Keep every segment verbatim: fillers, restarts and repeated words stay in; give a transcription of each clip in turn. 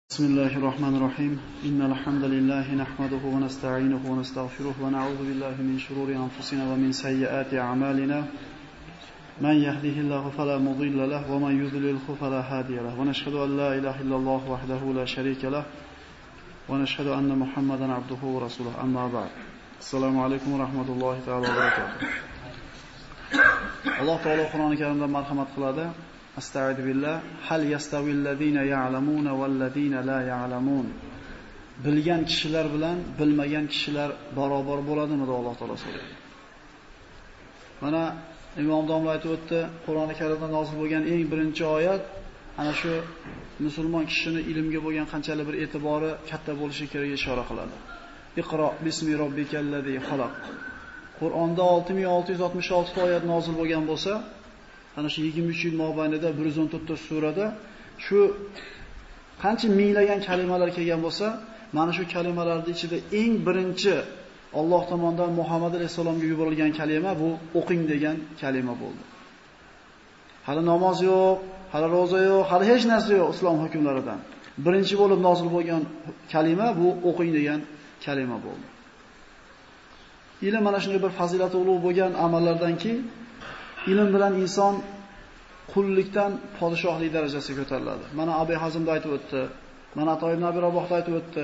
بسم الله الرحمن الرحيم إن الحمد لله نحمده ونستعينه ونستغفره ونعوذ بالله من شرور أنفسنا ومن سيئات أعمالنا من يهده الله فلا مضل له ومن يضلل فلا هادي له ونشهد أن لا إله إلا الله وحده لا شريك له ونشهد أن محمدا عبده ورسوله أما بعد السلام عليكم ورحمة الله تعالى وبركاته الله تعالى قرآن الكريم مرحمة قلده Estaizu billah hal yastawillazina ya'lamuna wallazina la ya'lamun. Bilgan kishilar bilan bilmagan kishilar barobar bo'ladimi deb Alloh taolo so'raydi. Mana Imom domla aytib o'tdi, Qur'oni Karimda nozil bo'lgan eng birinchi oyat ana shu musulmon kishining ilmga bo'lgan qanchalik bir e'tibori katta bo'lishi kerak ishora qiladi. Iqro bismi robbikallazi xalaq. Qur'onda olti ming olti yuz oltmish olti ta oyat nozil bo'lgan bo'lsa, ana shu yigirma uch yil mobaynida bir yuz o'n to'rt ta surada shu qancha minglagan kalimalar kelgan bo'lsa, mana shu kalimalarning ichida eng birinchi Alloh tomonidan Muhammad alayhisolamga yuborilgan kalima bu o'qing degan kalima bo'ldi. Hali namoz yo'q, hali roza yo'q, hali hech narsa yo'q islom hukmlaridan. Birinchi bo'lib nozil bo'lgan kalima bu o'qing degan kalima bo'ldi. Ilm mana shunday bir fazilati ulug' bo'lgan amallardanki, ilm bilan inson qullikdan podshohlik darajasiga ko'tariladi. Mana Abu Hazmda aytib o'tdi, mana Atoy ibn Abi Rabohda aytib o'tdi.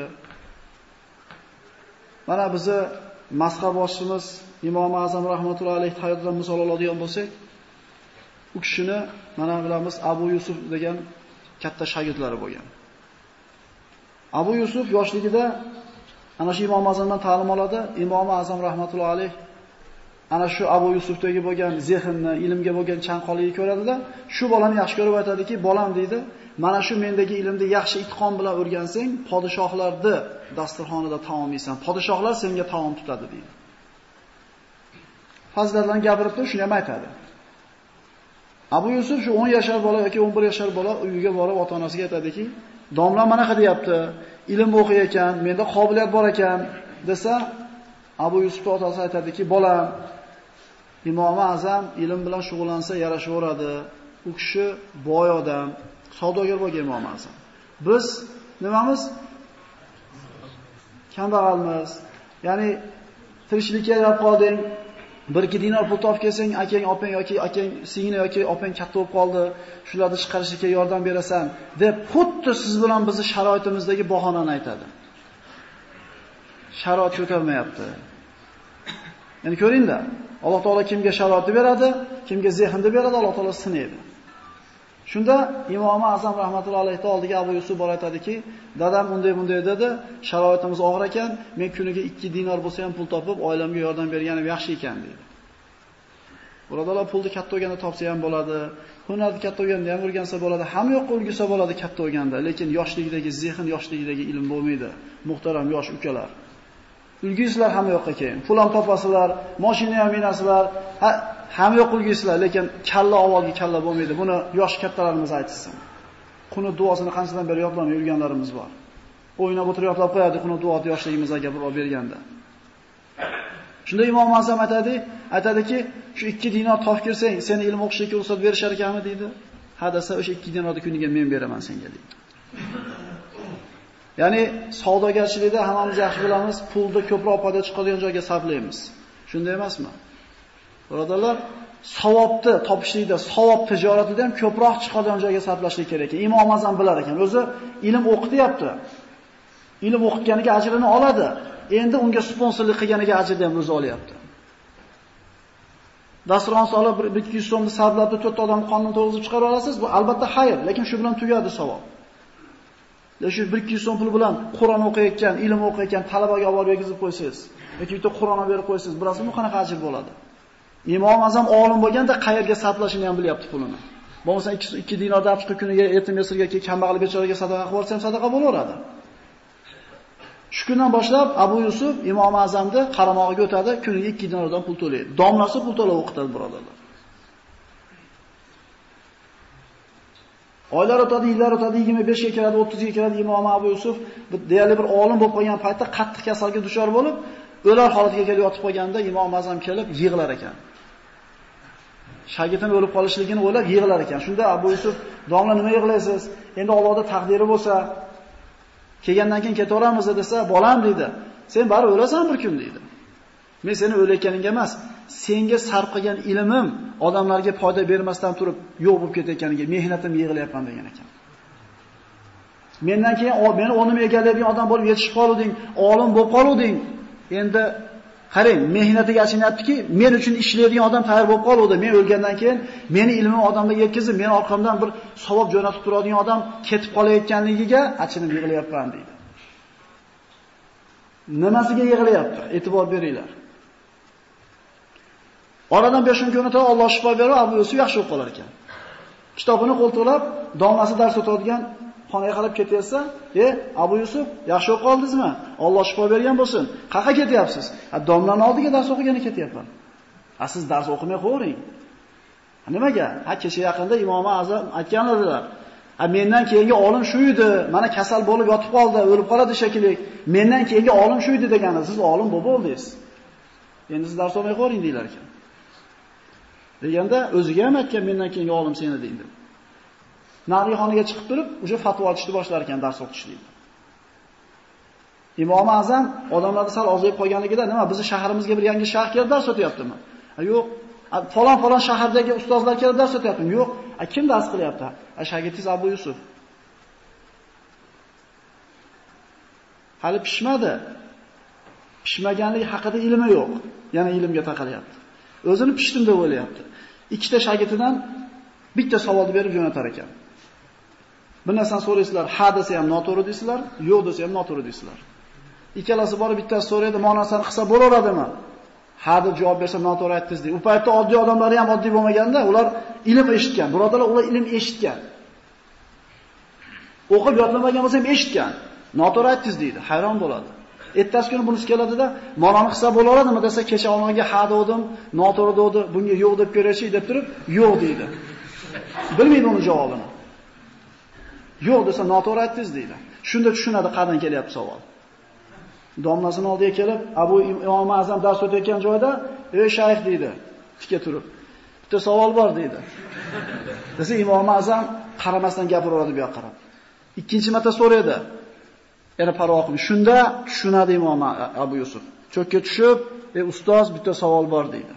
Mana bizni mazhab boshimiz Imom Azam rahmatullohi alayhi hayotdan misol oladigan bo'lsak, u kishini mana bilamiz Abu Yusuf degan katta shogirdlari bo'lgan. Abu Yusuf yoshligida ana shu Imom Azamdan ta'lim oladi. Imom Azam rahmatullohi alayhi ana shu Abu Yusufdagi bo'lgan zehnni, ilmga bo'lgan chanqoqlikni ko'radida, shu bolani yaxshi ko'rib aytadiki, "Bolam" deydi, "Mana shu mendagi ilmni yaxshi itqon bilan o'rgansang, podshohlarni dasturxonida taom yeysan, podshohlar senga taom tutadi" deydi. Fazilatlarni gapirib turib shuni ham aytadi. Abu Yusuf shu o'n yashar bola yoki o'n bir yashar bola uyiga borib ota-onasiga aytadiki, "Domlam mana qilib deyapti, ilm o'qiy ekan, menda qobiliyat bor ekan" desa, Abu Yusuf otasi aytadiki, "Bolam, Imom Azam ilm bilan shug'ullansa yarashaveradi. U kishi boy odam, savdogar bo'lgan Imom Azam. Biz nimamiz? Kambag'almiz. Ya'ni tirikchilikka yarab qolding, bir ikki dinor pul topib kelsang, akang, opang yoki akang, singli yoki opang katta bo'lib qoldi, shularni chiqarishga yordam berasan" deb xuddi siz bilan bizni sharoitimizdagi bahonani aytadi. Sharoit ko'tarmayapti. Ya'ni ko'ringda, Alloh taolo kimga sharoit beradi, kimga zehnni beradi, Alloh taolo sinaydi. Shunda Imom Azam rahmatullohi alayhi oldiga Abu Yusuf bor aytadiki, "Dadam bunday bunday dedi, sharoitimiz og'ir ekan, men kuniga ikki dinor bo'lsa ham pul topib, oilamga yordam berganim yaxshi ekan" dedi. Birodalar, pulni katta o'ganda topsa ham bo'ladi, hunarni katta o'ganda ham o'rgansa bo'ladi, hamma yoqqa ulgursa bo'ladi katta o'ganda, lekin yoshlikdagi zehn, yoshlikdagi ilm bo'lmaydi. Muhtaram yosh ukalar. Ulgusizlar hamma yoqqa keyin. Pul ham topasizlar, mashina ham minasizlar, hamma yoq ulgusizlar, lekin kalla avvalgi kalla bo'lmaydi. Buni yosh kattalarimiz aytsin. Qunut duosini qanchadan beri yodlamay yurganlarimiz bor. O'ynab o'tirib yodlab qo'yadi qunut duosini yoshligimizga gapirib olib berganda. Shunda Imom Azam aytadi, aytadiki, "Shu ikki dinor topib kirsang, seni ilm o'qishga ruxsat berishar ekanmi?" deydi. "Ha" desa, "O'sha ikki dinorni kuniga men beraman senga" deydi. Ya'ni savdogarchilikda hammamiz yaxshi bilamiz, pulni ko'proq foyda chiqadigan joyga sarflaymiz. Shunday emasmi? Birodarlar, savobni topishlikda, savob tijoratida ham ko'proq chiqadigan joyga sarflashlik kerak ekan. Imom Azam bilar ekan. O'zi ilm o'qityapti. Ilm o'qitganiga ajrini oladi. Endi unga sponsorlik qilganiga ajrini ham o'zi olyapti. Dasturxon solib bir ikki yuz so'mni sarflab to'rt odam qonun to'g'izib chiqara olasiz. Bu albatta xayr, lekin shu bilan tugadi savob. Shu bir ikki yuz so'm pul bilan Qur'on o'qiyotgan, ilm o'qiyotgan talabaga olib yegizib qo'ysangiz, yoki bitta Qur'on berib qo'ysangiz, bilasizmi qanaqa ajr bo'ladi? Imom Azam olim bo'lganda qayerga sarflashini ham bilyapti pulini. Bo'lmasa ikki dinor dab chiqib kuniga yetim yesirga yoki kambag'al bechoraga sadaqa qilib olsa ham sadaqa bo'laveradi. Shu kundan boshlab Abu Yusuf Imom Azamni qaramog'iga o'tadi, kuniga ikki dinordan pul to'laydi. Domlasi pul to'lab o'qitadi, birodarlar. Oylar o'tadi, yillar o'tadi, yigirma beshga keladi, o'ttizga keladi, Imom Abu Yusuf deyarli bir olim bo'lib qolgan paytda qattiq kasalga duchor bo'lib, o'lar holatiga kelib yotib qolganda Imom Azam kelib yig'lar ekan. Shagirdining o'lib qolishligini o'ylab yig'lar ekan. Shunda Abu Yusuf, "Domla nima yig'laysiz? Endi Allohning taqdiri bo'lsa, Kelgandan keyin ketaveramiz desa, bolam deydi. Sen bari o'lasan bir kun deydi. Men seni o'layotganingga emas, senga sarf qilgan ilmim odamlarga foyda bermasdan turib yo'q bo'lib ketayotganiga mehnatim yig'ilyapman degan ekan. Mendan keyin meni o'rnimga egallaydigan odam bo'lib yetishib qoluvding, olim bo'lib qoluvding. Endi qarang, mehnatiga achinyaptiki, men uchun ishlaydigan odam tayyor bo'lib qoluvdi. Men o'lgandan keyin meni ilmim odamga yetkazib, meni orqamdan bir savob jo'natib turadigan odam ketib qolayotganligiga achinib yig'layapman deydi. Nimasiga yig'layapti? E'tibor beringlar. Oradan besh o'n kun o'tib Alloh shifo berib, Abu Yusuf yaxshi o'qib qolar ekan. Kitobini qo'ltiqlab, domlasi dars o'tadigan xonaga qarab ketyapsa, "E, Abu Yusuf, yaxshi o'qib qoldingizmi? Alloh shifo bergan bo'lsin. Qayerga ketyapsiz?" "Ha, domlaning oldiga dars o'qigani ketyapman." "Ha, siz dars o'qimay qo'ying." Nimaga? "Ha, kecha yaqinda Imom Azam aytgan edilar. Ha, mendan keyingi olim shu edi. Mana kasal bo'lib yotib qoldi, o'lib qoladi shekilli. Mendan keyingi olim shu edi" degani. Siz olim bo'lib oldingiz. Endi siz dars o'qimay qo'ying deylar ekan. Deganda o'ziga ham aytgan, mendan keyingi olim sen eding deb. Narixonaga chiqib turib, o'sha fatvo ochishni boshlar ekan, dars o'qitish deydi. Imom Azam odamlarni sal ozayib qolganligida, nima bizning shaharimizga bir yangi shayx kelib dars o'tyaptimi? Yo'q. Falon falon shahardagi ustozlar kelib dars o'tyaptimi? Yo'q. Kim dars qilyapti? Shagirdiz Abu Yusuf. Hali pishmadi. Pishmaganligi haqida ilmi yo'q. Yana ilmga taqalyapti. O'zini pishdim deb o'ylayapti. Ikkita shagirdidan bitta savolni berib jo'natar ekan. Bir narsani so'raysizlar, ha desa ham noto'g'ri deysizlar, yo'q desa ham noto'g'ri deysizlar. Ikkalasi borib bittasi so'raydi, "Bu narsani qilsa bo'laveradimi?" Ha deb javob bersa noto'g'ri aytdingiz deydi. U paytda oddiy odamlar ham oddiy bo'lmaganda, ular ilm eshitgan. Birodalar, ular ilm eshitgan. O'qib yodlamagan bo'lsa ham eshitgan. Noto'g'ri aytdingiz deydi. Hayron bo'ladi. Ertasi kuni bunisi keladida, "Monani qilsa bo'laveradimi?" desa, "Kecha onaga ha dedim, noto'g'ri dedi, bunga yo'q deb ko'raychi" deb turib, "Yo'q" deydi. Bilmaydi uni javobini. Yo'q desa noto'g'ri aytdingiz deydi. Shunda tushunadi qadam kelyapti savol. Domlasining oldiga kelib, Abu Imom Azam dars o'tayotgan joyda, "Ey shayx" deydi, tika turib. "Bitta savol bor" deydi. Desa Imom Azam qaramasdan gapiraveradi bu yoqqa qarab. Ikkinchi marta so'raydi. Yana parvo qilib. Shunda tushunadi Imom Abu Yusuf. Cho'kka tushib, "Ey ustoz, bitta savol bor" deydi.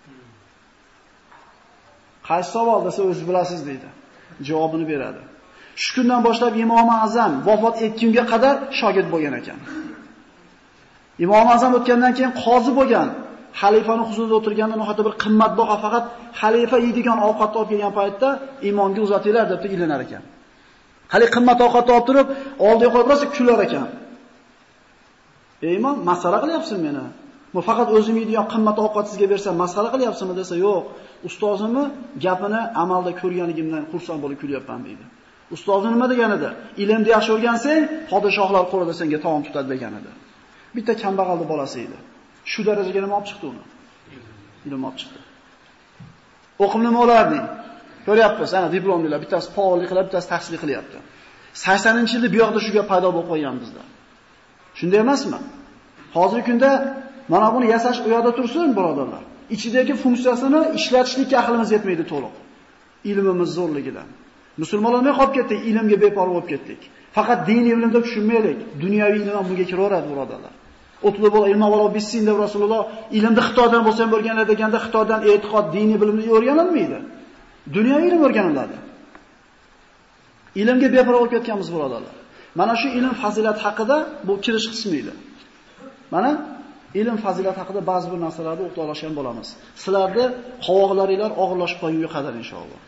"Qaysi savol?" desa, "O'zingiz bilasiz" deydi. Javobini beradi. Shu kundan boshlab Imom Azam vafot etgunga qadar shogird bo'lgan ekan. Imom Azam o'tgandan keyin qozi bo'lgan. Xalifaning huzurida o'tirganda nohata bir qimmatbaho faqat xalifa yeydigan ovqatni olib kelgan paytda imomga uzatinglar deb ilinar ekan. Hali qimmat ovqatni olib turib, oldiga qo'yib rosa kular ekan. "Ey imom, masala qilyapsizmi meni? Men faqat o'zim yeydigan qimmat ovqat sizga bersam, masala qilyapsizmi?" desa, "Yo'q, ustozimni gapini amalda ko'rganligimdan xursand bo'lib kulyapman" deydi. Ustozi nima deganida? Ilmni yaxshi o'rgansang, podshohlar qo'lida senga taom tutadi deganida. Bitta kambag'alning bolasi edi. Shu darajaga nima olib chiqdi uni? Ilm olib chiqdi. O'qim nima bo'lardi? Ko'ryapmiz, ana diplomlilar, bittasi faollik qilib, bittasi tahsil qilyapti. saksoninchi yilda bu yoqda shu gap paydo bo'lib qo'ygan bizda. Shunday emasmi? Hozirgi kunda mana buni yasash u yoqda tursin, birodarlar. Ichidagi funksiyasini ishlatishlikka aqlimiz yetmaydi to'liq. Ilmimiz zo'rligidan. Musulmonlar nima qolib ketdik? Ilmga beparvo bo'lib ketdik. Faqat diniy ilmda tushunmaylik. Dunyoviy ilm ham bunga kiraveradi, birodarlar. O'tlib bo'l ilm valo bissin deb Rasululloh ilmni Xitoydan bo'lsa ham o'rganadi deganda Xitoydan e'tiqod, diniy bilimni o'rganilmaydi. Dunyoviy ilm o'rganiladi. Ilmga beparvo bo'lib ketganmiz, birodarlar. Mana shu ilm fazilat haqida bu kirish qismi edi. Mana ilm fazilat haqida ba'zi bir narsalarni o'qib bo'lamiz. Sizlarni qovoqlaringlar og'irlashib qolgunga qadar inshaalloh.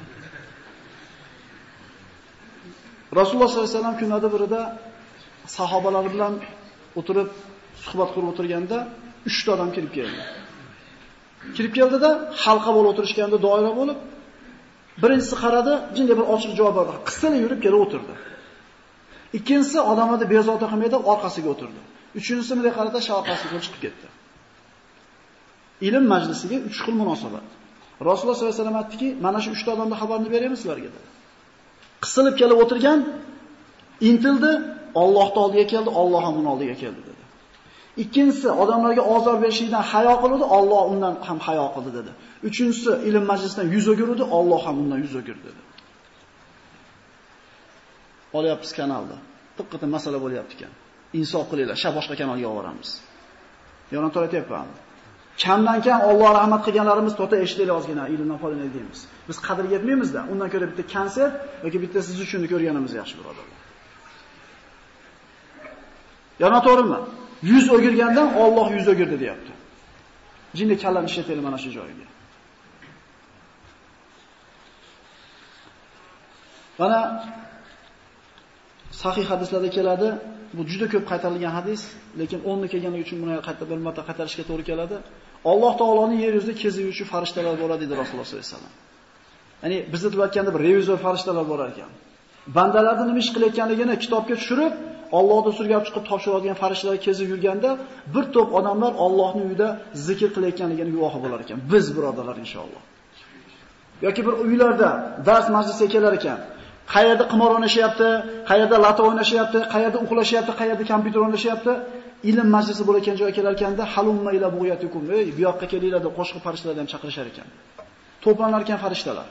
Rasululloh sollallohu alayhi vasallam kunlarda birida sahobalari bilan o'tirib suhbat qilib o'tirganda uchta odam kirib keldi. Kirib keldida halqa bo'lib o'tirishganda doira bo'lib, birinchisi qaradi, jinga bir ochiq javob berdi. Qisqacha yurib kelib o'tirdi. Ikkinchisi odamlarni bezovta qilmaydi, orqasiga o'tirdi. Uchinchisi bunday qaradi, orqasiga chiqib ketdi. Ilm majlisiga uch xil munosabat. Rasululloh sollallohu alayhi vasallam aytdiki, mana shu uchta odamning xabarini beramiz sizlarga dedi. Qisilib kelib o'tirgan, intildi, Allohning oldiga keldi, Alloh ham uning oldiga keldi dedi. Ikkinchisi odamlarga ozor berishdan hayo qildi, Alloh undan ham hayo qildi dedi. Uchinchisi ilm majlisidan yuz o'girdi, Alloh ham undan yuz o'girdi dedi. Olyapmiz kanalda. Diqqatli masala bo'lyapti ekan. Insof qilinglar, sha boshqa kanalga olamiz. Yonam to'ratyapman. Kamdan kam Alloh rahmat qilganlarimiz to'ta eshitaylik ozgina, ilmdan foydalanaylik deymiz. Biz qadriga yetmaymiz-da. Undan ko'ra bitta konsert yoki bitta siz uchun ko'rganimiz yaxshi birodarlar. Yana to'g'rimi? yuz o'girgandan Alloh yuz o'girdi deyapti. Jinni kallani ishlataylik mana shu joyiga. Mana sahih hadislarda keladi. Bu juda ko'p qaytarilgan hadis, lekin o'nni kelganligi uchun buni qayta bir marta qaytarishga to'g'ri keladi. Alloh taoloning yer yuzida kezuvchi farishtalar bo'ladi dedi Rasululloh sollallohu alayhi vasallam. Ya'ni bizda aytganda bir revizor farishtalar bo'lar ekan. Bandalarning nima ish qilayotganligini kitobga tushirib, Allohning surga olib chiqib topshiradigan farishtalar kezib yurganda, bir to'p odamlar Allohning uyida zikr qilayotganligini guvohi bo'lar ekan. Biz birodarlar inshaalloh. Yoki bir uylarda dars majlisiga kelar ekan. Qayerda qimor o'ynashyapti, qayerda lato o'ynashyapti, qayerda uxlashyapti, qayerda kompyuter o'ynashyapti, ilm majlisi bo'layotgan joyga kelar ekanda, halumma ila bug'yatikum, ey bu yoqqa kelinglar deb qo'shqa farishtalar ham chaqirishar ekan. To'planar ekan farishtalar.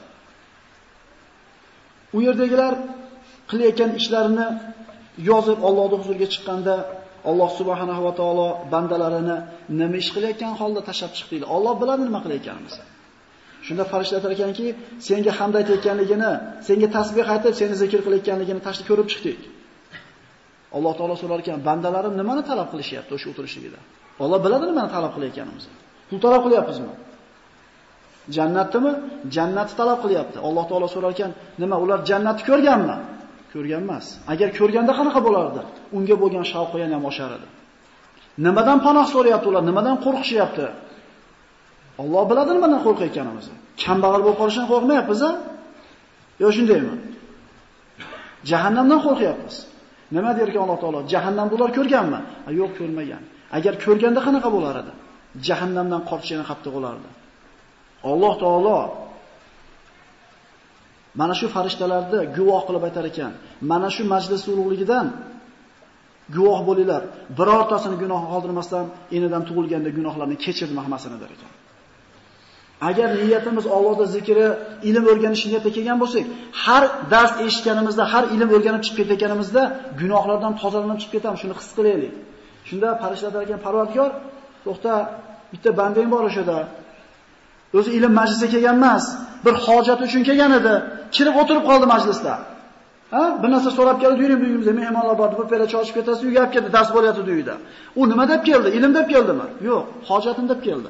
U yerdagilar qilayotgan ishlarini yozib Allohning huzuriga chiqqanda, Alloh subhanahu va taolo bandalarini nima ish qilayotgan holda tashab chiqdi. Alloh biladi nima qilayotganimizni. Shunda farishtalar aytar ekanki, senga hamd aytayotganligini, senga tasbih aytib, seni zikr qilayotganligini tashqi ko'rib chiqdik. Alloh taolo so'rar ekan, bandalarim nimani talab qilishyapti o'sha o'tirishligida? Alloh biladi nimani talab qilayotganimizni. Pul talab qilyapmizmi? Jannatmi? Jannatni talab qilyapti. Alloh taolo so'rar ekan, nima ular jannatni ko'rganmi? Ko'rgan emas. Agar ko'rganda qanaqa bo'lardi? Unga bo'lgan shavqi yana ham oshar edi. Nimadan panoh so'rayapti ular? Nimadan qo'rqishyapti? Alloh biladi nimadan qo'rqayotganimizni. Kambag'al bo'lib qolishdan qo'rqmayapmiz-a? Yo shundaymi? Jahannamdan qo'rqyapmiz. Nima der ekan Alloh taolo? Jahannamda ular ko'rganmi? Yo'q, ko'rmagan. Agar ko'rganda qanaqa bo'lar edi? Jahannamdan qo'rqishdan qattiq bo'lardi. Alloh taolo mana shu farishtalarni guvoh qilib aytar ekan, mana shu majlis ulug'ligidan guvoh bo'linglar. Birortasini gunoh qoldirmasdan, enidan tug'ilganda gunohlarni kechirdim hammasini der ekan. Agar niyatimiz Allohda zikri, ilm o'rganish niyatida kelgan bo'lsak, har dars eshitganimizda, har ilm o'rganib chiqib ketayotganimizda gunohlardan tozalanib chiqib ketamiz, shuni his qilaylik. Shunda farishtalar aytgan, Parvardigor, to'xta, bitta bandang bor o'shada. O'zi ilm majlisiga kelgan emas, bir hojat uchun kelgan edi. Kirib o'tirib qoldi majlisda. Ha? Bir narsa so'rab keldi, yuring bu uyimizga, mehmonlar bor, bir pera choy ichib ketasiz, uyga olib keldi, dars bo'lyapti uyida. U nima deb keldi? Ilm deb keldimi? Yo'q, hojatim deb keldi.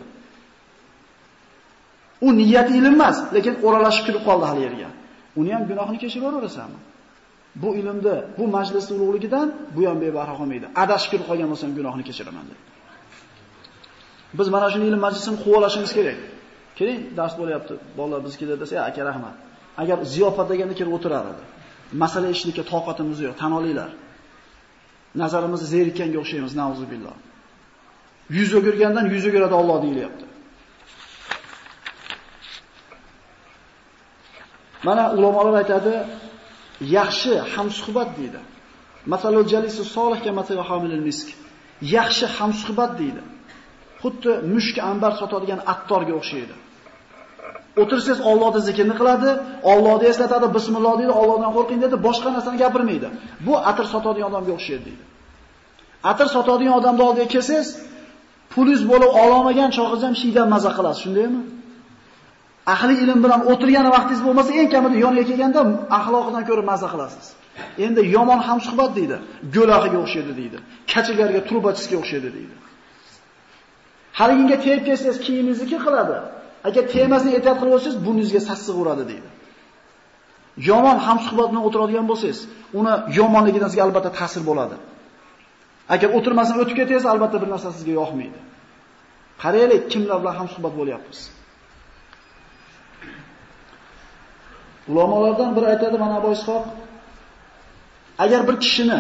U niyati ilm emas, lekin o'ralashib kirib qoldi hali yerga. Uni ham gunohini kechirib yuraverasanmi? Bu ilmda, bu majlis ulug'ligidan bu ham bebaho qolmaydi. Adashib kirib qolgan bo'lsam gunohini kechiraman deb. Biz mana shu ilm majlisini quvolashimiz kerak. Keling, dars bo'lyapti. Bolalar biz keladi desa, aka rahmat. Agar ziyofat deganda kelib o'tirar edi. Masala eshitishga toqatimiz yo'q, tan olinglar. Nazarimizni zerikkanga o'xshaymiz, nauzubillah. Yuz o'girgandan yuz o'giradi Alloh deyilyapti. Mana ulamolar aytadi, yaxshi hamsuhbat deydi. Masalul jalisus solihga matal hamilul misk. Yaxshi hamsuhbat deydi. Xuddi mushk ambar sotadigan attorga o'xshaydi. O'tirsangiz Allohning zikrini qiladi, Allohni eslatadi, bismillah deydi, Allohdan qo'rqing dedi, boshqa narsani gapirmaydi. Bu atir sotadigan odamga o'xshaydi deydi. Atir sotadigan odamning oldiga kelsangiz, pulingiz bo'lib ololmagan chog'ingiz ham shiydan maza qilasiz, shundaymi? Ahli ilm bilan o'tirgan vaqtingiz bo'lmasa, eng kamida yoniga kelganda axloqidan ko'ra maza qilasiz. Endi yomon hamsuhbat deydi, go'laxiga o'xshaydi deydi. Kachigarga, trubachisiga o'xshaydi deydi. Haliginga tegib kelsangiz, kiyimingizni qiladi. Agar temasini ehtiyot qilib olsangiz, burningizga sassiq uradi deydi. Yomon hamsuhbat bilan o'tiradigan bo'lsangiz, uni yomonligidan sizga albatta ta'sir bo'ladi. Agar o'tirmasdan o'tib ketyapsiz, albatta bir narsa sizga yoqmaydi. Qaraylik, kimlar bilan hamsuhbat bo'lyapmiz. Ulamolardan biri aytadi, mana Abu Ishoq, agar bir kishini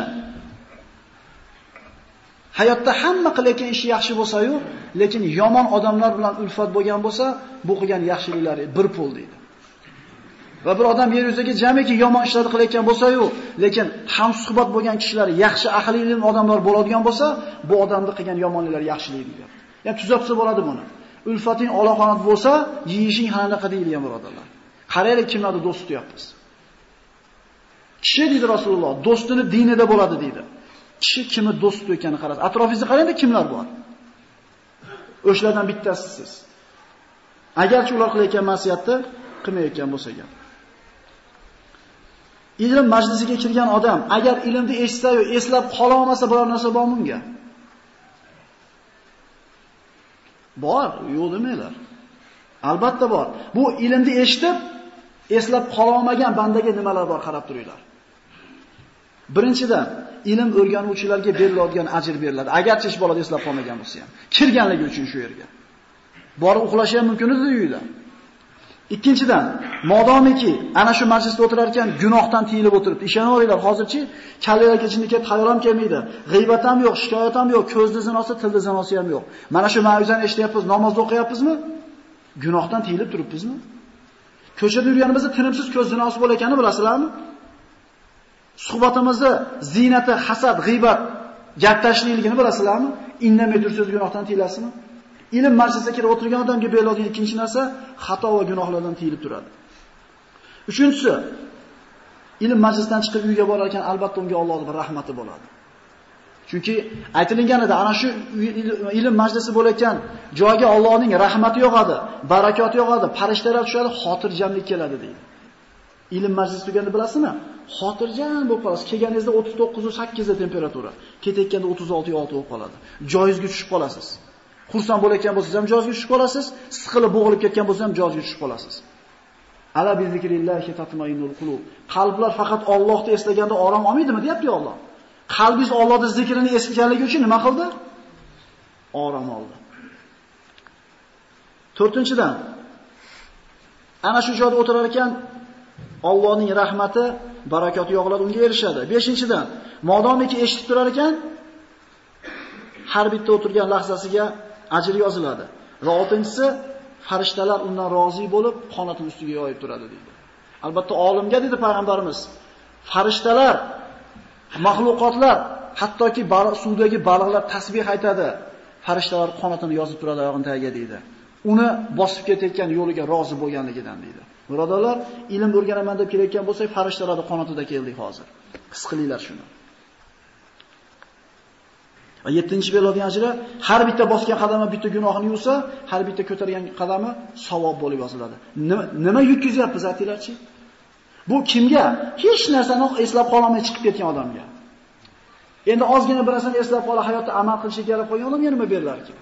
hayotda hamma qilayotgan ishi yaxshi bo'lsa-yu, lekin yomon odamlar bilan ulfat bo'lgan bo'lsa, bu qilgan yaxshiliklari bir pul deydi. Va bir odam yer yuzidagi jamiki yomon ishlarni qilayotgan bo'lsa-yu, lekin hamsuhbat bo'lgan kishilar, yaxshi ahli ilm odamlar bo'ladigan bo'lsa, bu odamning qilgan yomonliklari yaxshilik deydi. Ya'ni tuzatsa bo'ladi buni. Ulfating aloqonat bo'lsa, yeyishing hanaqa deyilgan birodarlar. Qaraylik kimlarni do'st tutyapmiz. Kishi deydi Rasululloh, do'stini dinida bo'ladi deydi. Kishi kimi do'st ekanini qarang. Atrofingizda qarangda kimlar bor? O'shlardan bittasi siz. Agarchi ular qilayotgan ma'siyatni qilmayotgan bo'lsa ham. Ilm majlisiga kirgan odam agar ilmni eshitsa-yu eslab qola olmasa biror narsa bormi unga? Bor, yo'q demanglar. Albatta bor. Bu ilmni eshitib eslab qola olmagan bandaga nimalar bor qarab turinglar. Birinchidan, ilm o'rganuvchilarga beriladigan ajr beriladi. Agarchi ish bolada eslab qolmagan bo'lsa ham, kirganligi uchun shu yerga. Borib uxlashi ham mumkin edi uyida. Ikkinchidan, modomiki ana shu majlisda o'tirar ekan gunohdan tiyilib o'tiribdi. Ishonaveringlar, hozirchi kallalarga jinnike tayyor ham kelmaydi. G'iybat ham yo'q, shikoyat ham yo'q, ko'zda zinosi, tilda zinosi ham yo'q. Mana shu ma'ruzani eshityapmiz, namoz o'qiyapmizmi? Gunohdan tiyilib turibmizmi? Ko'chada yurganimizda tinimsiz ko'z zinosi bo'layotganini bilasizlarmi? Suhbatimizni ziynati, hasad, g'iybat, gap tashlikligini bilasizlarmi? Indamay tursiz gunohdan tiyilasizmi? Ilm majlisiga kirib o'tirgan odamga beriladigan ikkinchi narsa xato va gunohlardan tiyilib turadi. Uchinchisi, ilm majlisidan chiqib uyga borar ekan albatta unga Allohning bir rahmati bo'ladi. Chunki aytilganida ana shu ilm majlisi bo'layotgan joyga Allohning rahmati yog'adi, barakoti yog'adi, farishtalar tushadi, xotirjamlik keladi deydi. Ilm majlisi tuganini bilasizmi? Xotirjam bo'lib qolasiz. Kelganingizda o'ttiz to'qqiz sakkiz da temperatura, ketayotganda o'ttiz olti olti bo'lib qoladi. Joyingizga tushib qolasiz. Xursand bo'layotgan bo'lsangiz ham joyingizga tushib qolasiz, siqilib bo'g'ilib ketgan bo'lsangiz ham joyingizga tushib qolasiz. Ala bi zikrillahi tatma'innul qulub. Qalblar faqat Allohni eslaganda orom olmaydimi, deyapti Alloh. Qalbingiz Allohning zikrini eslatganligi uchun nima qildi? Orom oldi. To'rtinchidan, ana shu joyda o'tirar ekan Allohning rahmati, barakoti yog'iladi, unga erishadi. Beshinchidan, modomiki eshitib turar ekan har bitta o'tirgan lahzasiga ajr yoziladi. Va oltinchisi, farishtalar undan rozi bo'lib qonatini ustiga yoyib turadi deydi. Albatta olimga dedi payg'ambarimiz, farishtalar, mahluqotlar, hattoki suvdagi baliqlar tasbih aytadi. Farishtalar qonatini yozib turadi oyog'ini tagiga deydi. Uni bosib ketayotgan yo'liga rozi bo'lganligidan deydi. Birodarlar, ilm o'rganaman deb kelayotgan bo'lsak, farishtalarning qonatida keldik hozir. His qilinglar shuni. Va yettinchi beriladigan ajri, har bitta bosgan qadami bitta gunohini yuvsa, har bitta ko'targan qadami savob bo'lib yoziladi. Nima, nima yutkazyapmiz aytinglarchi? Bu kimga? Hech narsani eslab qolmay chiqib ketgan odamga. Endi ozgina bir narsani eslab qolib hayotda amal qilishga yarab qo'ygan odamga nima berilar ekan?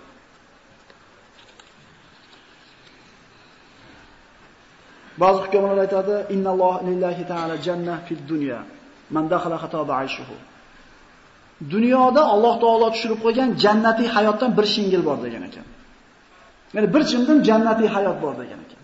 Ba'zi hukmlar aytadi, innalloha lillahi ta'ala jannah fid dunya. Man dakhala xataba ayshuhu. Dunyoda Alloh taolo tushirib qo'ygan jannatiy hayotdan bir shingil bor degan ekan. Ya'ni bir chimdim jannatiy hayot bor degan ekan.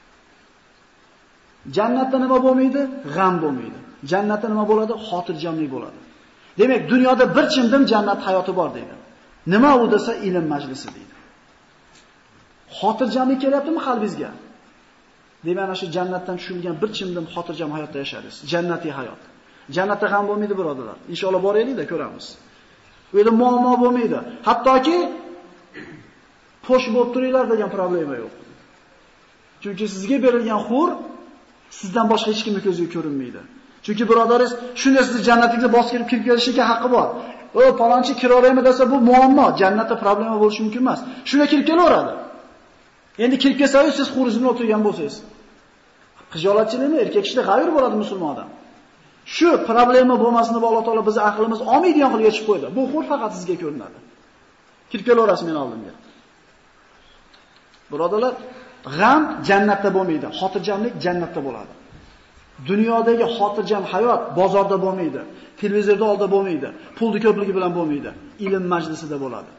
Jannatda nima bo'lmaydi? G'am bo'lmaydi. Jannatda nima bo'ladi? Xotirjamlik bo'ladi. Demak, dunyoda bir chimdim jannat hayoti bor deydi. Nima u desa ilm majlisi deydi. Xotirjamlik kelyaptimi qalbingizga? Demak, ana shu jannatdan tushirilgan bir chimdim xotirjam hayotda yashaysiz. Jannatiy hayot. Jannatda ham bo'lmaydi birodarlar. Inshaalloh boraylik-da ko'ramiz. U yerda muammo bo'lmaydi. Hattoki posh bo'lib turinglar degan problema yo'q. Chunki sizga berilgan xur sizdan boshqa hech kimning ko'ziga ko'rinmaydi. Chunki birodaringiz shunday sizni jannatingizga bosib kirib kirib kelishiga haqqi bor. O, palonchi kiraveraymi desa bu muammo, jannatda problema bo'lishi mumkin emas. Shunga kirib kelaveradi. Endi kirib kelsangiz siz xuringiz bilan o'tirgan bo'lsangiz, xijolatchilikmi, erkak kishida g'ayr bo'ladi musulmon odam. Shu problema bo'lmasin deb Alloh taolo bizni aqlimiz olmaydigan qilib yechib qo'ydi. Bu xur faqat sizga ko'rinadi. Kirib kelaverasiz men oldimga. Birodarlar, g'am jannatda bo'lmaydi, xotirjamlik jannatda bo'ladi. Dunyodagi xotirjam hayot bozorda bo'lmaydi, televizorda oldida bo'lmaydi, pulni ko'pligi bilan bo'lmaydi, ilm majlisida bo'ladi.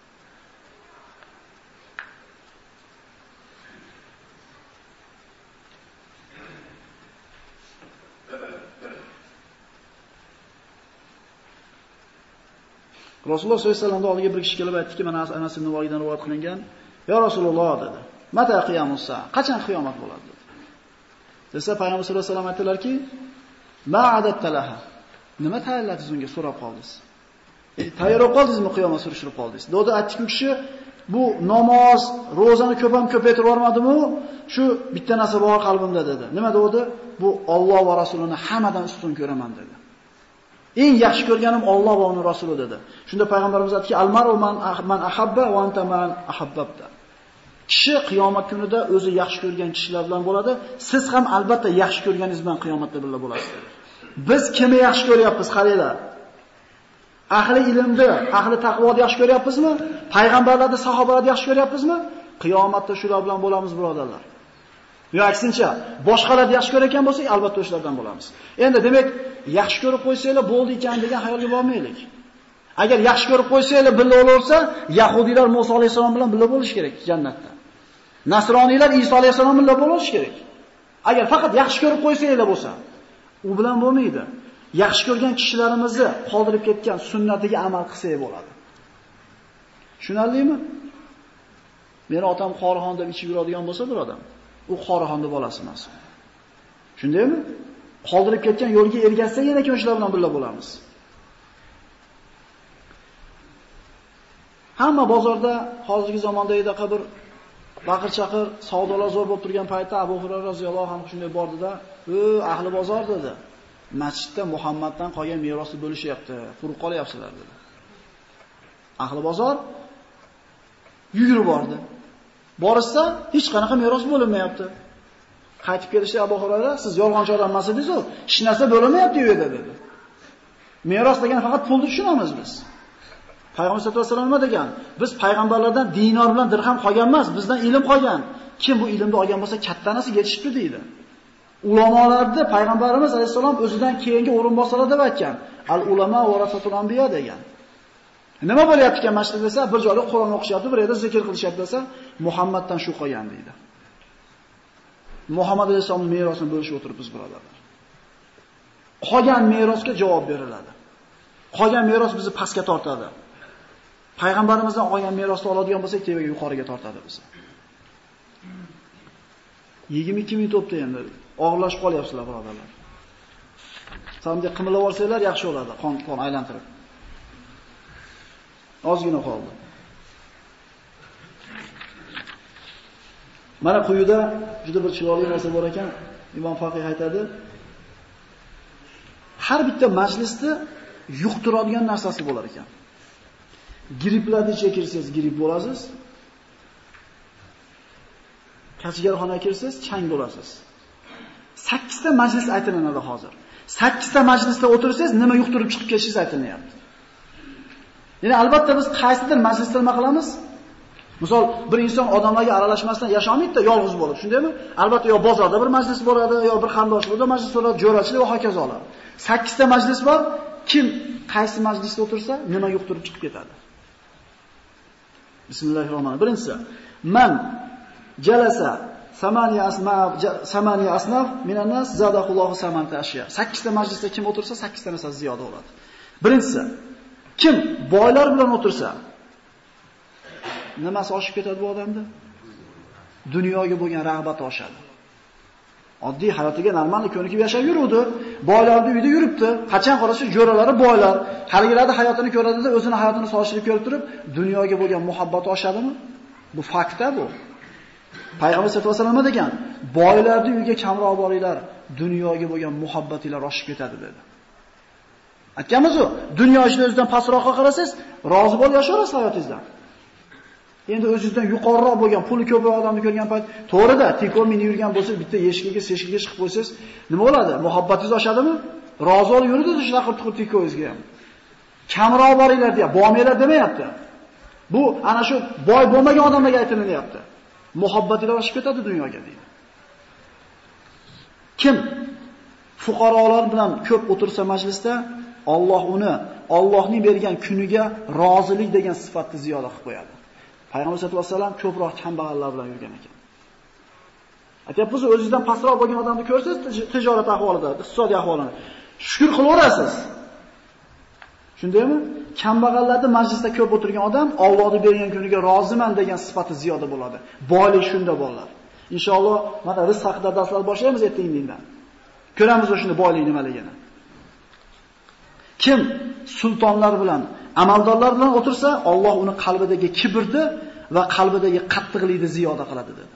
Rasululloh sollallohu alayhi vasallamning oldiga bir kishi kelib aytdiki, mana Anas ibn Voydan rivoyat qilingan, "Ya Rasululloh" dedi. "Mata qiyomus-sa? Qachon qiyomat bo'ladi?" dedi. Desa Payg'ambar sollallohu alayhi vasallam aytdilarki, "Ma'adat talaha." Nima tayyorladingiz unga so'rab qoldingiz? E, tayyor qoldingizmi qiyomat surishtirib qoldingiz? Dedi aytdiki, kishi bu namoz, ro'zani ko'p ham ko'paytirib yormadim-u, shu bitta narsa bor qalbimda dedi. Nima dedi? Bu Alloh va Rasulini hammadan ustun ko'raman dedi. Eng yaxshi ko'rganim Alloh va uning Rasuli dedi. Shunda payg'ambarimiz aytdiki, "Al-mar'u man man ahabba va anta man ahabbta." Kishi qiyomat kunida o'zi yaxshi ko'rgan kishilar bilan bo'ladi. Siz ham albatta yaxshi ko'rganingiz bilan qiyomatda birga bo'lasiz. Biz kimni yaxshi ko'ryapmiz, qaranglar. Ahli ilmni, ahli taqvoni yaxshi ko'ryapmizmi? Payg'ambarlarni, sahobalarni yaxshi ko'ryapmizmi? Qiyomatda shular bilan bo'lamiz, birodarlar. Yo aksincha, boshqalarni yaxshi ko'rayotgan bo'lsak, albatta o'shalardan bo'lamiz. Endi demak, yaxshi ko'rib qo'ysanglar bo'ldi ekan degan xayolga bormaylik. Agar yaxshi ko'rib qo'ysanglar birga bo'laversa, yahudiylar Musa alayhisalom bilan birga bo'lish kerak jannatda. Nasroniylar Iso alayhisalom bilan bo'lish kerak. Agar faqat yaxshi ko'rib qo'ysanglar bo'lsa, u bilan bo'lmaydi. Yaxshi ko'rgan kishilarimizni qoldirib ketgan sunnatiga amal qilsak bo'ladi. Tushunarlimi? Meni otam Qorixon deb ichib yuradigan bo'lsa bir odam, u Qorixonning bolasi emas. Shundaymi? Qoldirib ketgan yo'lga ergashsa yana ko'shlar bilan birga bo'lamiz. Hamma bozorda hozirgi zamonda edi qabr baqir-chaqir savdolar zo'r bo'lib turgan paytda Abu Hurayra roziyallohu anhu shunday bordida, "O, ahli bozor" dedi. "Masjidda Muhammaddan qolgan merosni bo'lishyapti, qurib qolyapsizlar" dedi. Ahli bozor yugurib bordi. Borsa, hech qanaqa meros bo'linmayapti. Qaytib kelishdi Abu Hurayra, "Siz yolg'onchi odam emas edingiz-ku, hech narsa bo'linmayapti u yerda" dedi. Meros degan faqat pulni tushunamiz biz. Payg'ambar sollallohu alayhi vasallam nima degan? Biz payg'ambarlardan dinor bilan dirham qolgan emas, bizdan ilm qolgan. Kim bu ilmni olgan bo'lsa, kattanasi yetishibdi deydi. Ulamolarni payg'ambarimiz alayhisalom o'zidan keyingi o'rinbosarlar deb aytgan. Al-ulama warasatul anbiya degan. Nima bo'lyapti ekan masjidda desa, bir joyda Qur'on o'qishyapti, bir yerda zikr qilishyapti desa, Muhammaddan shu qolgan deydi. Muhammad alayhisalomning merosini bo'lishib o'tiribmiz, birodarlar. Qolgan merosga javob beriladi. Qolgan meros bizni pastga tortadi. Payg'ambarimizdan olgan merosni oladigan bo'lsak, tevaga yuqoriga tortadi bizni. yigirma ikki ming to'pda endi og'irlashib qolyapsizlar, birodarlar. Samga qimilib olsanglar yaxshi bo'ladi, qon qon aylantirib. Ozgina qoldi. Mana quyida juda bir chiroyli narsa bor ekan. Imom Faqih aytadi, har bitta majlisda yuqtiradigan narsasi bo'lar ekan. Gripplarni ichiga kirsangiz gripp bo'lasiz. Kachigarxonaga kirsangiz chang bo'lasiz. sakkiz ta majlis aytilinadi hozir. sakkiz ta majlisda o'tirsangiz nima yuqtirib chiqib ketishingiz aytilyapti. Ya'ni albatta biz qaysidir majlisda nima qilamiz? Misol, bir inson odamlarga aralashmasdan yashamaydi-da, yolg'iz bo'lib, shundaymi? Albatta yo bozorda bir majlis bo'ladi, yo bir xandoshlikda majlis bo'ladi, jo'rachilik va hokazolar. sakkiz ta majlis bor. Kim qaysi majlisda o'tirsa, nima yuqtirib chiqib ketadi. Bismillahirrohmanirrohim. Birinchisi, man jalasa samaniya asma samaniya asnaf minan nas zadaqullohu samanta ashya. sakkiz ta majlisda kim o'tirsa, sakkiz ta narsa ziyoda bo'ladi. Birinchisi, kim boylar bilan o'tirsa, nimasi oshib ketadi bu odamda? Dunyoga bo'lgan rag'bati oshadi. Oddiy hayotiga normal ko'nikib yashab yuruvdi. Boylarning uyida yuribdi. Qachon qarasa jo'ralari boylar. Haligilarda hayotini ko'radida, o'zini hayotini solishtirib ko'rib turib, dunyoga bo'lgan muhabbati oshadimi? Bu faktda bu. Payg'ambar sollallohu alayhi vasallam degan, boylarning uyiga kamroq boringlar, dunyoga bo'lgan muhabbatinglar oshib ketadi dedi. Aytganmiz-ku, dunyo ishida o'zidan pastroqqa qarasangiz, rozi bo'lib yashaysiz hayotingizdan. Endi o'zingizdan yuqoriroq bo'lgan, puli ko'proq odamni ko'rgan payt, to'g'rida tiko'm meni yurgan bo'lsa, bitta eshikka, eshikka chiqib qo'ysangiz, nima bo'ladi? Muhabbatingiz oshadimi? Rozi bo'lib yuradi shu taqir-tuqir tiko'ngizga ham. Kamroq boringlar deya, bo'lmanglar demayapti. Bu ana shu boy bo'lmagan odamlarga aytilyapti. Muhabbatinglar oshib ketadi dunyoga deydi. Kim fuqarolar bilan ko'p o'tirsa majlisda, Alloh uni Allohning bergan kuniga rozilik degan sifatni ziyoda qilib qo'yadi. Payg'ambar sollallohu alayhi vasallam ko'proq kambag'allar bilan yurgan ekan. Aytayapmiz, o'zingizdan pastroq bo'lgan odamni ko'rsangiz, tijorat ahvolida, iqtisodiy ahvolini shukr qilaverasiz. Shundaymi? Kambag'allarning majlisda ko'p o'tirgan odam Allohning bergan kuniga roziman degan sifati ziyoda bo'ladi. Boylik shunda bo'ladi. Inshaalloh mana rizq haqida darslar boshlaymiz ertaga-indindan. Ko'ramiz o'shunda boylik nimaligini. Kim sultonlar bilan, amaldorlar bilan o'tirsa, Alloh uni qalbidagi kibrni va qalbidagi qattiqlikni ziyoda qiladi dedi.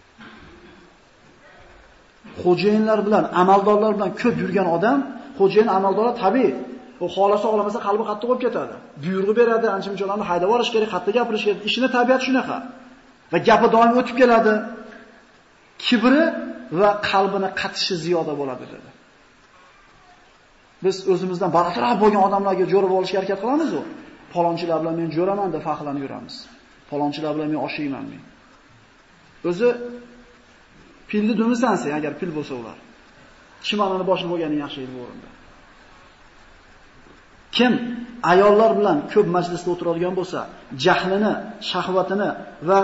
Xo'jayinlar bilan, amaldorlar bilan ko'p yurgan odam, xo'jayin amaldorlar tabiiy, u xolasa olamasa qalbi qattiq bo'lib ketadi. Buyurg'i beradi, ancha-munchalarni haydab yuborish kerak, qattiq gapirish kerak. Ishini tabiati shunaqa. Va gapi doim o'tib keladi. Kibri va qalbini qatishi ziyoda bo'ladi dedi. Biz o'zimizdan bartaraf bo'lgan odamlarga jo'rab olishga harakat qilamiz-ku. Falonchilar bilan men jo'raman deb faxrlanib yuramiz. Falonchilar bilan men oshiyman men. O'zi pilni dumisansa, agar pil bo'lsa ular. Chimanoni boshida bo'lganing yaxshi edi bu o'rinda. Kim ayollar bilan ko'p majlisda o'tiradigan bo'lsa, jahlini, shahvatini va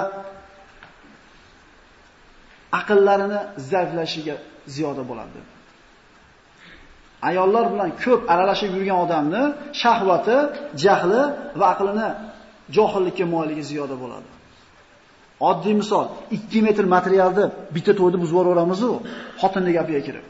aqllarini zaiflashiga ziyoda bo'ladi. Ayollar bilan ko'p aralashib yurgan odamni shahvati, jahli va aqlini johillikka moyilligi ziyoda bo'ladi. Oddiy misol, ikki metr materialni bitta to'yda buzib yuboramiz-ku, xotinning gapiga kirib.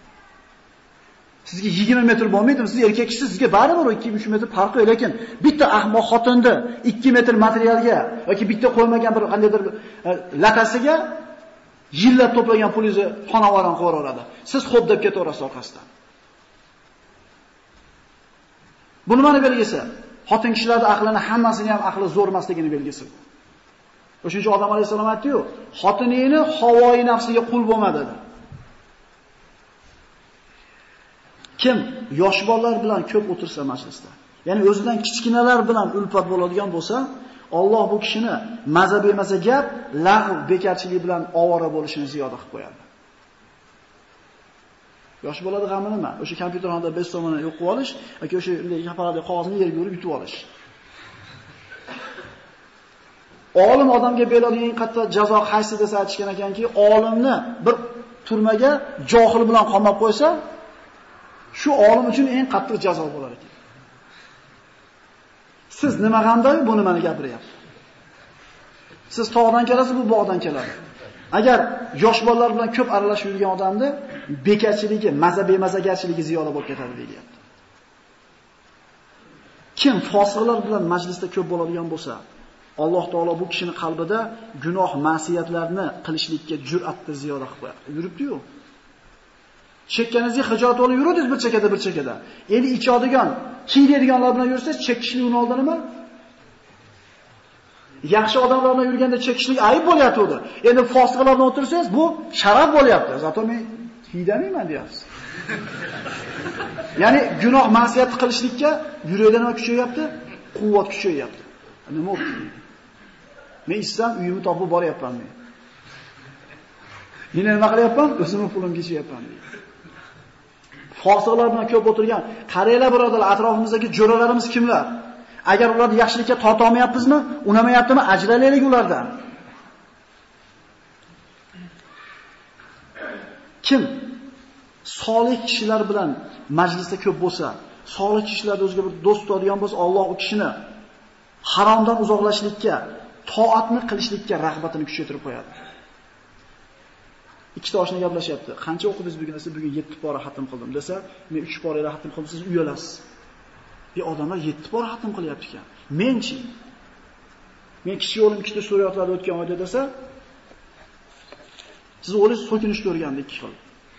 Sizga yigirma metr bo'lmaydimi? Siz erkaksiz, sizga baribir ikki uch metr farqi yo'q, lekin bitta ahmoq xotinni ikki metr materialga yoki bitta qo'ymagan bir qandaydir latasiga yillab to'plagan pulingizni xonavaron qilib yuboradi. Siz xo'p deb ketaverasiz orqasidan. Bu nimaning belgisi? Xotin kishilarning aqlini hammasini ham aqli zo'r emasligini belgisi. O'shuning uchun Odam alayhisalom aytdi-yu, xotiningni havoyi nafsiga qul bo'lma dedi. Kim yosh bolalar bilan ko'p o'tirsa majlisda, ya'ni o'zidan kichkinalar bilan ulfat bo'ladigan bo'lsa, Alloh bu kishini maza bemaza gap, lag'v, bekarchilik bilan ovora bo'lishini ziyoda qilib qo'yadi. Yosh bolaning g'ami nima? O'sha kompyuterxonada besh so'mini yo'q qilib olish yoki o'sha kapaladagi qog'ozni yerga urib yutib olish. Olim odamga beriladigan eng qattiq jazo qaysi desa aytishgan ekanki, olimni bir turmaga johil bilan qamab qo'ysa, shu olim uchun eng qattiq jazo bo'lar ekan. Siz nima g'amdagi bu nimani gapiryapti? Siz tog'dan kelasiz, bu bog'dan keladi. Agar yosh bolalar bilan ko'p aralashib yurgan odamni bekarchiligi, maza bemazagarchiligi ziyoda bo'lib ketadi deyapti. Kim fosiqlar bilan majlisda ko'p bo'ladigan bo'lsa, Alloh taolo bu kishining qalbida gunoh, ma'siyatlarni qilishlikka jur'atni ziyoda qilib qo'yadi. Yuribdi-yu. Chekkaningizga hijolat olib yurudingiz bir chekada bir chekada. Endi ichadigan, kiyadiganlar bilan yursangiz chekishlik uni oldida nima? Yaxshi odamlar bilan yurganda chekishlik ayib bo'lyapti. Endi fosiqlar bilan o'tirsangiz bu sharaf bo'lyapti. Zato men kiydamayman deyapsiz. Ya'ni gunoh, ma'siyatni qilishlikka yurakda nima kuchayyapti? Quvvat kuchayyapti. Nima bo'ldi? Men islam uyimni topib boryapman men. Men nima qilyapman? O'zimning pulimga yeyapman. Fosiqlar bilan ko'p o'tirgan, qaranglar birodarlar, atrofimizdagi jo'ralarimiz kimlar? Agar ularni yaxshilikka torta olmayapmizmi, unamayaptimi, ajralaylik ulardan. Kim solih kishilar bilan majlisda ko'p bo'lsa, solih kishilar o'ziga bir do'st tutadigan bo'lsa, Alloh u kishini haromdan uzoqlashlikka, toatni qilishlikka rag'batini kuchaytirib qo'yadi. Ikkita oshna gaplashyapti. Qancha o'qidingiz bugun desa, bugun yetti pora xatm qildim desa, men uch pora xatm qildim, siz uyalasiz. Bu odamlar yetti pora xatm qilyapti ekan. Menchi. Men kichik o'g'lim ikkita suriyotlarda o'tgan oyda desa, siz o'g'lingiz so'kinish ko'rganda ikki xil.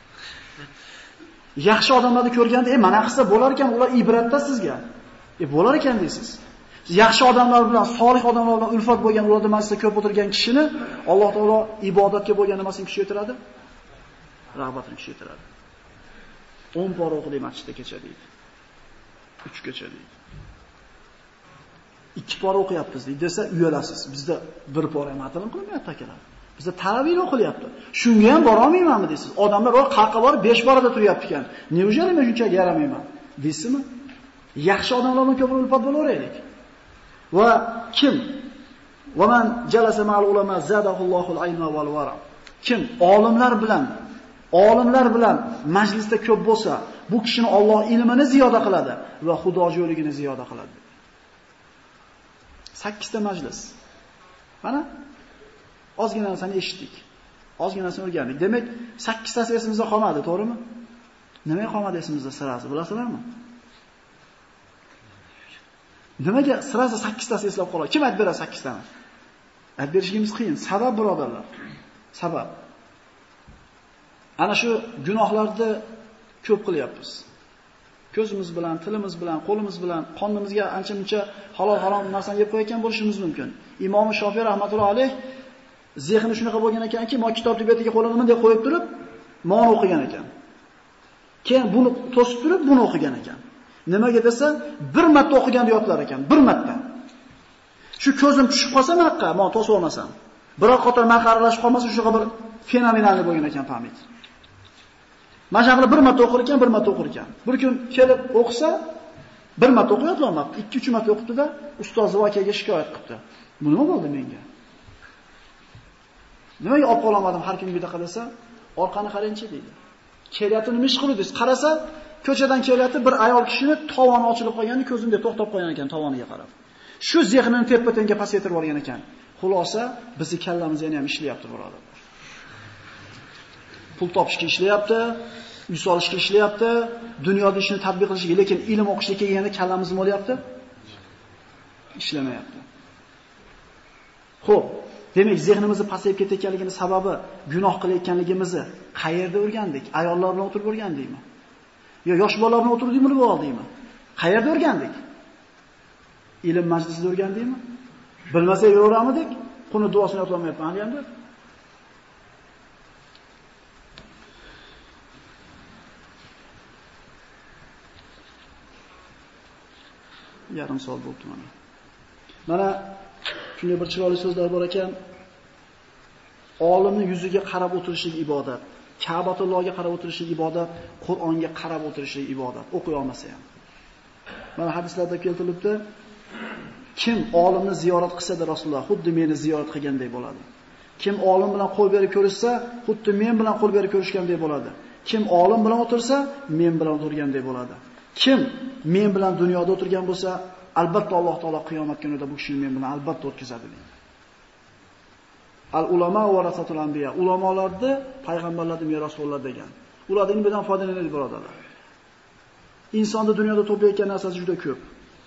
Yaxshi odamlarni ko'rganda, "E, mana qilsa bo'lar ekan, ular ibratda sizga." E, bo'lar ekan deysiz. Yaxshi odamlar bilan, solih odamlar bilan ulfat bo'lgan, ularning majlisida ko'p o'tirgan kishini Alloh taolo ibodatga bo'lgan nimasini kuchaytiradi? Rag'batini kuchaytiradi. o'n pora o'qidi masjidda kecha deydi. uch kecha deydi. ikki pora o'qiyapmiz deydi desa uyalasiz. Bizda bir pora ham atlim qilmayapti akalar. Bizda talabiylar o'qilyapti. Shunga ham bora olmaymanmi deysiz. Odamlar o qaqqa borib besh porada turyapti ekan. Neujali men shunchaki yaramayman deysizmi? Yaxshi odamlar bilan ko'proq ulfat bo'laveraylik. Va kim va man jalasa ma'al ulama zadahullohul ayna wal wara. Kim olimlar bilan olimlar bilan majlisda ko'p bo'lsa, bu kishini Alloh ilmini ziyoda qiladi va xudojo'ligini ziyoda qiladi. sakkiz ta majlis. Mana ozgina narsani eshitdik. Ozgina narsani o'rgandik. Demak, sakkiz tasi esimizda qolmadi, to'g'rimi? Nimaga qolmadi esimizda sirasi, bilasizlarmi? Nimaga sirasi sakkiz tasi eslab qoladi? Kim aytib beradi sakkiz tani? Aytib berishimiz qiyin. Sabab birodarlar. Sabab. Ana shu gunohlarni ko'p qilyapmiz. Ko'zimiz bilan, tilimiz bilan, qo'limiz bilan, qonimizga ancha-muncha halol harom narsani yeb qo'yayotgan bo'lishimiz mumkin. Imom Shofiy rahmatullohi alayh zehni shunaqa bo'lgan ekanki, mo kitobni betiga qo'lini bunday qo'yib turib, moni o'qigan ekan. Keyin buni to'sib turib, buni o'qigan ekan. Nimaga desa, bir marta o'qiganda yodlar ekan, bir marta. Shu ko'zim tushib qolsa manaqa, men to'sib olmasam, biroq qator narxa aralashib qolmasa, shunaqa bir fenomenalni bo'lgan ekan pamit. Mashaqli bir marta o'qir ekan, bir marta o'qir ekan. Bir kun kelib o'qisa, bir marta o'qiyotdi olmabdi, ikki uch marta o'qibdi-da, ustozi akaga shikoyat qildi. Bu nima bo'ldi menga? Nimaga olib qolamadim har kun bunaqa desa, orqani qarangchi deydi. Kelyapti nima ish qildi desiz, qarasa, ko'chadan kelyapti bir ayol kishini tovoni ochilib qolganda ko'zimda to'xtab qolgan ekan tovoniga qarab. Shu zehnini teppa-tenga pasaytirib olgan ekan. Xulosa, bizning kallamiz yana ham ishlayapti birodar. Pul topishga ishlayapti, uy solishga ishlayapti, dunyoda ishni tatbiq qilishga, lekin ilm o'qishga kelganda kallamiz nima bo'lyapti? Ishlamayapti. Xo'p, demak, zehnimizni pasayib ketayotganligini sababi gunoh qilayotganligimizni qayerda o'rgandik? Ayollar bilan o'tirib o'rgandikmi? Yo yosh bolalar bilan o'tirdikmi, bilib oldikmi? Qayerda o'rgandik? Ilm majlisida o'rgandikmi? Bilmasak yo'raveramidik? Quni duosini aytolmayapman hali endi. Yarim soat bo'ldi mana. Mana shunday bir chiroyli so'zlar bor ekan. Olimning yuziga qarab o'tirishlik ibodat, Ka'batullohga qarab o'tirishlik ibodat, Qur'onga qarab o'tirishlik ibodat, o'qiy olmasa ham. Mana hadislarda keltirilibdi, kim olimni ziyorat qilsa-da Rasululloh xuddi meni ziyorat qilgandek bo'ladi. Kim olim bilan qo'l berib ko'rishsa, xuddi men bilan qo'l berib ko'rishgandek bo'ladi. Kim olim bilan o'tirsa, men bilan o'tirgandek bo'ladi. Kim men bilan dunyoda o'tirgan bo'lsa, albatta Alloh taolo qiyomat kunida bu kishini men bilan albatta o'tkazadi deydi. Al ulama varasatul anbiya. Ulamolarni payg'ambarlarning merosxo'rlari degan. Ulardan bilan foydalanadi birodarlar. Insonni dunyoda to'playotgan narsasi juda ko'p.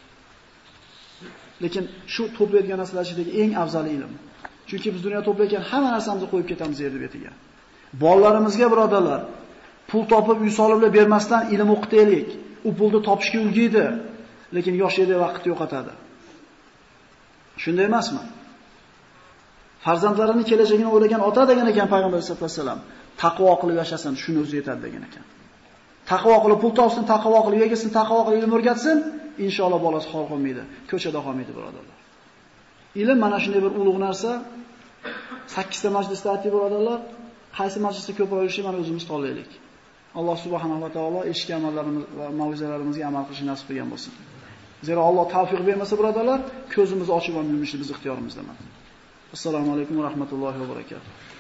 Lekin shu to'playotgan narsalar ichidagi eng afzali ilm. Chunki biz dunyoda to'playotgan hamma narsamizni qo'yib ketamiz yerda betiga. Bolalarimizga birodarlar, pul topib uy solib bermasdan ilm o'qitaylik. U pulni topishga ulguydi, lekin yoshida vaqt yo'qotadi. Shunday emasmi? Farzandlarini kelajagini o'ylagan ota degan ekan payg'ambar sollallohu alayhi vasallam, taqvo qilib yashasin, shuni o'zi yetadi degan ekan. Taqvo qilib pul topsin, taqvo qilib yegasin, taqvo qilib ilm o'rgatsin, inshaalloh bolasi xor qolmaydi, ko'chada qolmaydi birodarlar. Ilm mana shunday bir ulug' narsa. sakkiz ta majlisda aytdik birodarlar, qaysi majlisda ko'p o'yishni mana o'zimiz tanlaylik. Alloh subhanahu va taolo eshitgan amallarimiz va mav'izalarimizga amal qilishni nasib qilgan bo'lsin. Zero Alloh tavfiq bermasa birodarlar, ko'zimizni ochib olib yurishimiz ixtiyorimizda emas. Assalomu alaykum va rahmatullohi va barakatuh.